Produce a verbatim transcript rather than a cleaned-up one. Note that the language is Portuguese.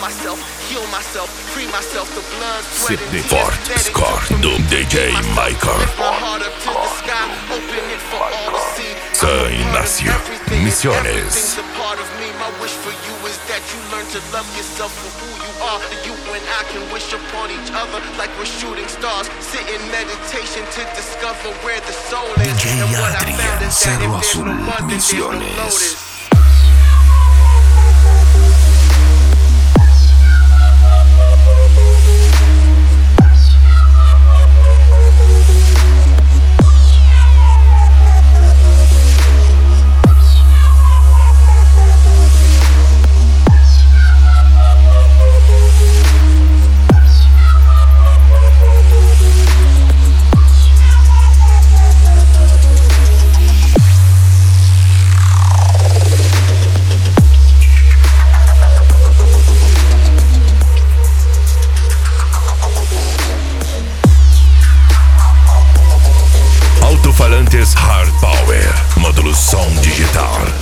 Sydney Ford Score do D J Michael. Soy Nacio Misiones. You learn to love yourself for who you are. You and I can wish upon each other like we're shooting stars. Sit in meditation to discover where the soul is. D J Adrian Cerro Azul Misiones. Alto-falantes Hard Power, módulo som digital.